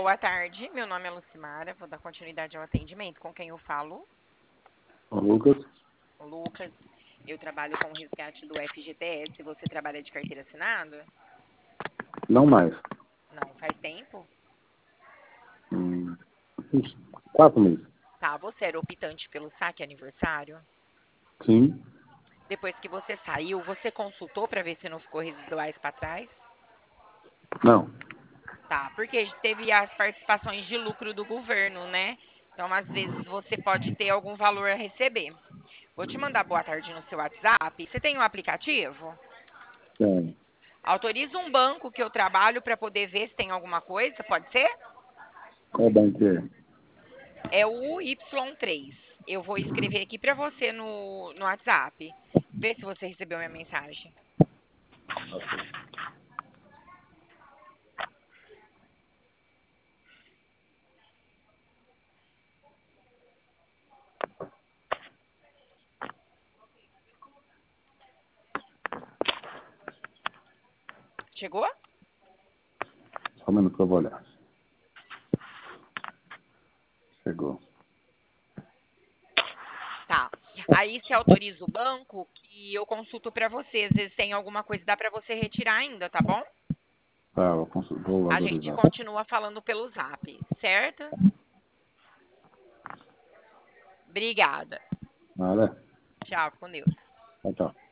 Boa tarde, meu nome é Lucimara, vou dar continuidade ao atendimento. Com quem eu falo? Ô, Lucas, O Lucas. Eu trabalho com o resgate do FGTS. Você trabalha de carteira assinada? não mais. Não, faz tempo? Uns 4 meses. Tá, você era optante pelo saque aniversário? Sim, Depois que você saiu, você consultou para ver se não ficou residuais para trás? não. Tá, porque teve as participações de lucro do governo, né? Então, às vezes, você pode ter algum valor a receber. Vou te mandar boa tarde no seu WhatsApp. Você tem um aplicativo? Tem. Autoriza um banco que eu trabalho para poder ver se tem alguma coisa, pode ser? Qual banco é? É o Y3. Eu vou escrever aqui para você no WhatsApp. Vê se você recebeu minha mensagem. Chegou? Só um minuto que eu vou olhar. Chegou. Tá. Aí você autoriza o banco que eu consulto para você. Às vezes tem alguma coisa, dá para você retirar ainda, tá bom? Tá, vou A gente valorizar. continua falando pelo Zap, certo? Obrigada. Nada. Tchau, com Deus. Tchau, tchau.